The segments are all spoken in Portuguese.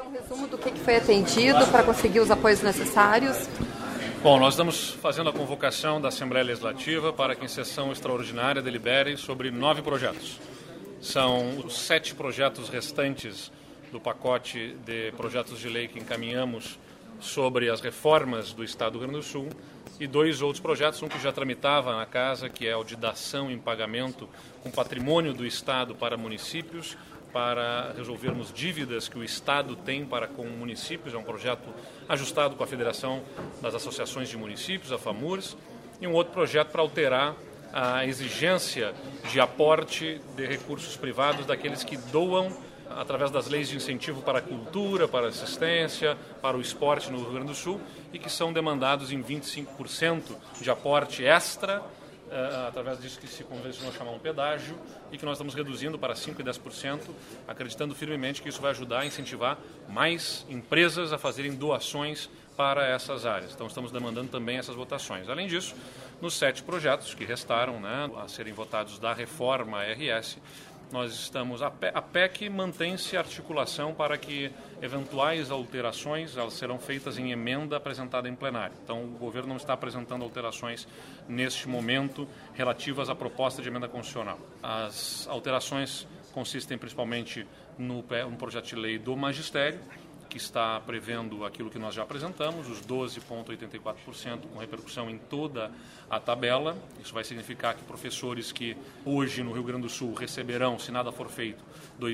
um resumo do que foi atendido para conseguir os apoios necessários? Bom, nós estamos fazendo a convocação da Assembleia Legislativa para que em sessão extraordinária delibere sobre 9 projetos. São os 7 projetos restantes do pacote de projetos de lei que encaminhamos sobre as reformas do Estado do Rio Grande do Sul e 2 outros projetos, um que já tramitava na Casa, que é o de dação em pagamento com patrimônio do Estado para municípios, para resolvermos dívidas que o Estado tem para com municípios. É um projeto ajustado com a Federação das Associações de Municípios, a FAMURS, e um outro projeto para alterar a exigência de aporte de recursos privados daqueles que doam através das leis de incentivo para a cultura, para a assistência, para o esporte no Rio Grande do Sul e que são demandados em 25% de aporte extra, através disso que se convencionou chamar um pedágio e que nós estamos reduzindo para 5% e 10%, acreditando firmemente que isso vai ajudar a incentivar mais empresas a fazerem doações para essas áreas. Então estamos demandando também essas votações. Além disso, nos 7 projetos que restaram, a serem votados da reforma RS, nós estamos, a PEC mantém-se a articulação para que eventuais alterações elas serão feitas em emenda apresentada em plenário. Então o governo não está apresentando alterações neste momento relativas à proposta de emenda constitucional. As alterações consistem principalmente no projeto de lei do magistério, que está prevendo aquilo que nós já apresentamos, os 12,84% com repercussão em toda a tabela. Isso vai significar que professores que hoje no Rio Grande do Sul receberão, se nada for feito, R$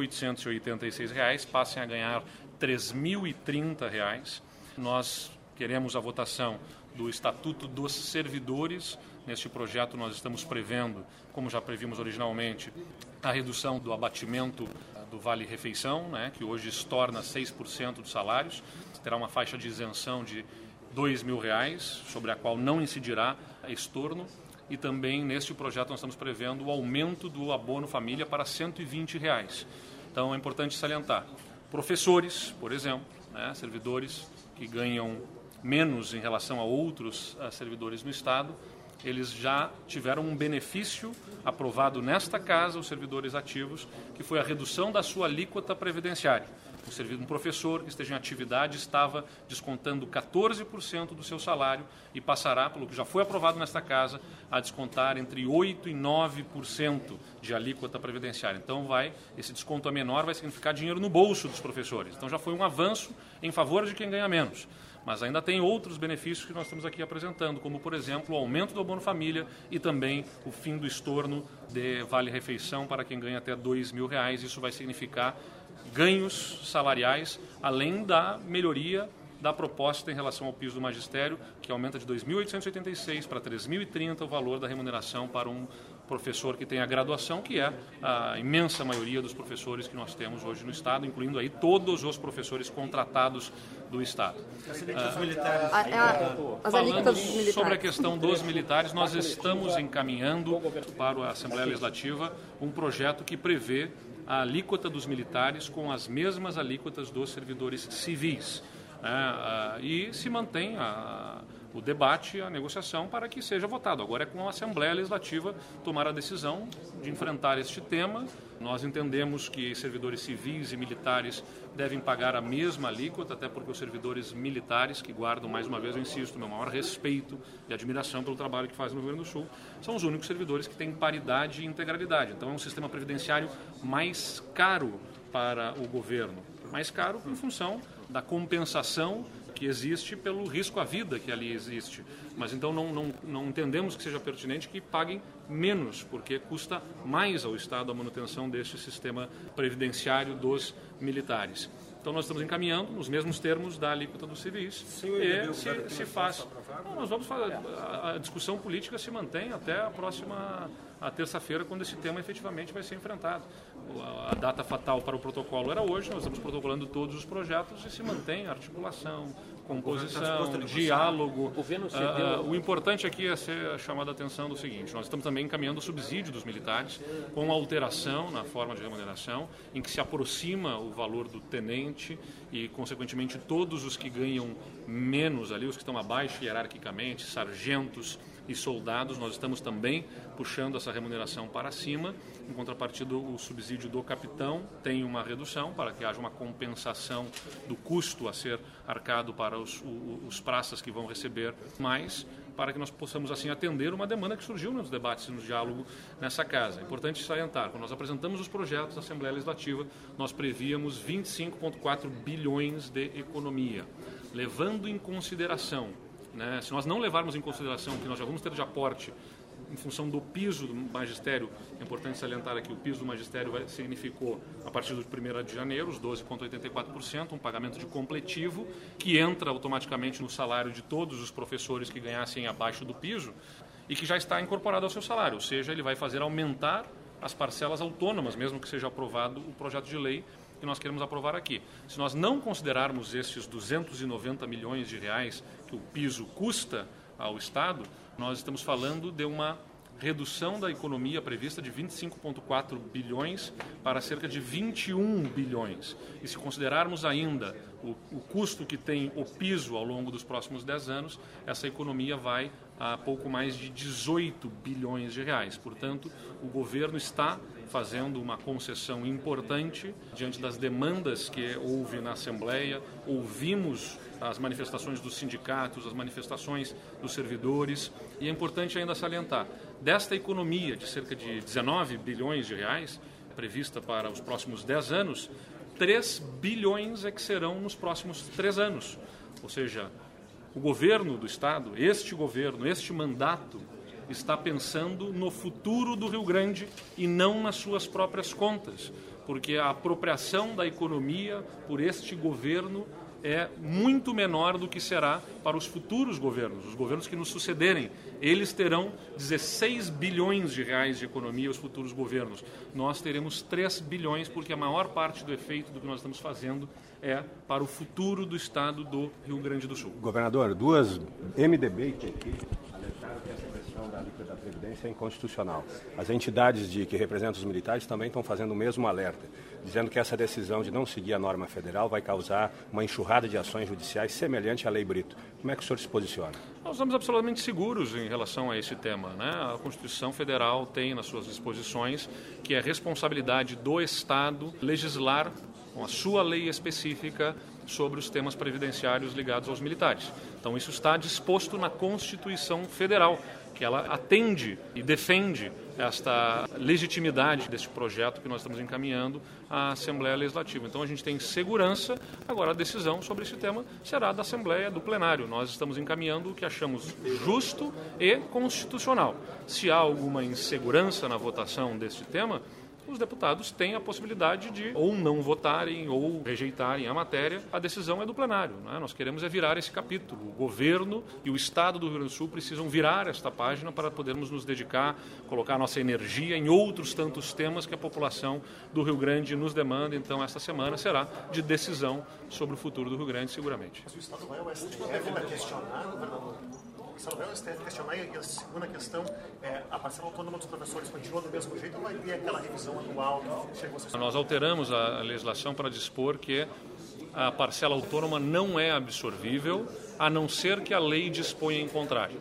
2.886, passem a ganhar R$ 3.030. Nós queremos a votação do Estatuto dos Servidores. Neste projeto nós estamos prevendo, como já previmos originalmente, a redução do abatimento do Vale Refeição, que hoje estorna 6% dos salários. Terá uma faixa de isenção de R$ 2.000, sobre a qual não incidirá estorno. E também neste projeto nós estamos prevendo o aumento do abono família para R$ 120. Então é importante salientar. Professores, por exemplo, servidores que ganham menos em relação a outros servidores no Estado, eles já tiveram um benefício aprovado nesta Casa, os servidores ativos, que foi a redução da sua alíquota previdenciária. Um professor que esteja em atividade estava descontando 14% do seu salário e passará, pelo que já foi aprovado nesta Casa, a descontar entre 8% e 9% de alíquota previdenciária. Então esse desconto a menor vai significar dinheiro no bolso dos professores. Então já foi um avanço em favor de quem ganha menos. Mas ainda tem outros benefícios que nós estamos aqui apresentando, como, por exemplo, o aumento do abono família e também o fim do estorno de vale-refeição para quem ganha até R$ 2.000. Isso vai significar ganhos salariais, além da melhoria da proposta em relação ao piso do magistério, que aumenta de R$ 2.886 para R$ 3.030 o valor da remuneração para um professor que tem a graduação, que é a imensa maioria dos professores que nós temos hoje no Estado, incluindo aí todos os professores contratados do Estado. Falando sobre a questão dos militares, nós estamos encaminhando para a Assembleia Legislativa um projeto que prevê a alíquota dos militares com as mesmas alíquotas dos servidores civis. E se mantém o debate, a negociação para que seja votado. Agora é com a Assembleia Legislativa tomar a decisão de enfrentar este tema. Nós entendemos que servidores civis e militares devem pagar a mesma alíquota, até porque os servidores militares, que guardam, mais uma vez eu insisto, meu maior respeito e admiração pelo trabalho que fazem no Rio Grande do Sul, são os únicos servidores que têm paridade e integralidade. Então é um sistema previdenciário mais caro para o governo. Mais caro em função da compensação que existe pelo risco à vida que ali existe. Mas então não entendemos que seja pertinente que paguem menos, porque custa mais ao Estado a manutenção deste sistema previdenciário dos militares. Então nós estamos encaminhando nos mesmos termos da alíquota dos civis. Se faz. Nós vamos fazer, a discussão política se mantém até a terça-feira, quando esse tema efetivamente vai ser enfrentado. A data fatal para o protocolo era hoje, nós estamos protocolando todos os projetos e se mantém articulação, composição, diálogo. O importante aqui é ser chamada a atenção do seguinte: nós estamos também encaminhando o subsídio dos militares com alteração na forma de remuneração, em que se aproxima o valor do tenente e, consequentemente, todos os que ganham menos ali, os que estão abaixo hierarquicamente, sargentos, e soldados, nós estamos também puxando essa remuneração para cima. Em contrapartida, o subsídio do capitão tem uma redução para que haja uma compensação do custo a ser arcado para os praças que vão receber mais, para que nós possamos assim atender uma demanda que surgiu nos debates e no diálogo nessa casa. É importante salientar, quando nós apresentamos os projetos da Assembleia Legislativa, nós prevíamos 25,4 bilhões de economia, levando em consideração, se nós não levarmos em consideração que nós já vamos ter de aporte em função do piso do magistério, é importante salientar aqui, o piso do magistério significou, a partir do 1º de janeiro, os 12,84%, um pagamento de completivo, que entra automaticamente no salário de todos os professores que ganhassem abaixo do piso e que já está incorporado ao seu salário, ou seja, ele vai fazer aumentar as parcelas autônomas, mesmo que seja aprovado o projeto de lei que nós queremos aprovar aqui. Se nós não considerarmos esses 290 milhões de reais que o piso custa ao Estado, nós estamos falando de uma redução da economia prevista de 25,4 bilhões para cerca de 21 bilhões. E se considerarmos ainda o custo que tem o piso ao longo dos próximos 10 anos, essa economia vai a pouco mais de 18 bilhões de reais. Portanto, o governo está fazendo uma concessão importante diante das demandas que houve na Assembleia. Ouvimos as manifestações dos sindicatos, as manifestações dos servidores, e é importante ainda salientar, desta economia de cerca de 19 bilhões de reais, prevista para os próximos 10 anos, 3 bilhões é que serão nos próximos 3 anos. Ou seja, o governo do Estado, este governo, este mandato, está pensando no futuro do Rio Grande e não nas suas próprias contas, porque a apropriação da economia por este governo é muito menor do que será para os futuros governos, os governos que nos sucederem. Eles terão 16 bilhões de reais de economia, os futuros governos. Nós teremos 3 bilhões, porque a maior parte do efeito do que nós estamos fazendo é para o futuro do Estado do Rio Grande do Sul. Governador, duas MDB e PP alertaram que essa questão da alíquota da Previdência é inconstitucional. As entidades que representam os militares também estão fazendo o mesmo alerta, dizendo que essa decisão de não seguir a norma federal vai causar uma enxurrada de ações judiciais semelhante à Lei Brito. Como é que o senhor se posiciona? Nós estamos absolutamente seguros em relação a esse tema, A Constituição Federal tem nas suas disposições que é responsabilidade do Estado legislar com a sua lei específica sobre os temas previdenciários ligados aos militares. Então isso está disposto na Constituição Federal, que ela atende e defende esta legitimidade deste projeto que nós estamos encaminhando à Assembleia Legislativa. Então a gente tem segurança, agora a decisão sobre esse tema será da Assembleia, do plenário. Nós estamos encaminhando o que achamos justo e constitucional. Se há alguma insegurança na votação deste tema, os deputados têm a possibilidade de ou não votarem ou rejeitarem a matéria. A decisão é do plenário. Nós queremos virar esse capítulo. O governo e o Estado do Rio Grande do Sul precisam virar esta página para podermos nos dedicar, colocar nossa energia em outros tantos temas que a população do Rio Grande nos demanda. Então, esta semana será de decisão sobre o futuro do Rio Grande, seguramente. Mas o Estado vai ao STF para questionar, governador? O Estado vai ao STF questionar, e a segunda questão é a parcela autônoma dos professores continua do mesmo jeito ou vai ter aquela revisão anual? Nós alteramos a legislação para dispor que a parcela autônoma não é absorvível, a não ser que a lei disponha em contrário.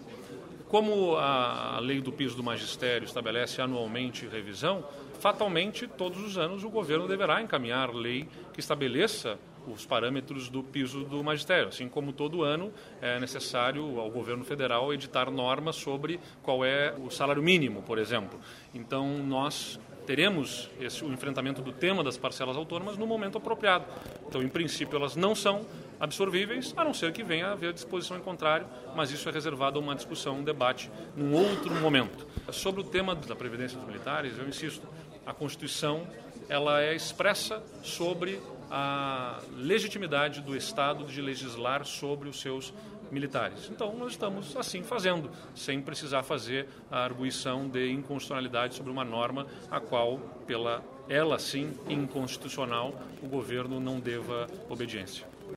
Como a lei do piso do magistério estabelece anualmente revisão, fatalmente, todos os anos, o governo deverá encaminhar lei que estabeleça os parâmetros do piso do magistério, assim como todo ano é necessário ao governo federal editar normas sobre qual é o salário mínimo, por exemplo. Então, nós teremos o enfrentamento do tema das parcelas autônomas no momento apropriado. Então, em princípio, elas não são absorvíveis, a não ser que venha a haver disposição em contrário, mas isso é reservado a uma discussão, um debate, num outro momento. Sobre o tema da Previdência dos Militares, eu insisto, a Constituição ela é expressa sobre a legitimidade do Estado de legislar sobre os seus militares. Então, nós estamos assim fazendo, sem precisar fazer a arguição de inconstitucionalidade sobre uma norma a qual, pela ela sim inconstitucional, o governo não deva obediência.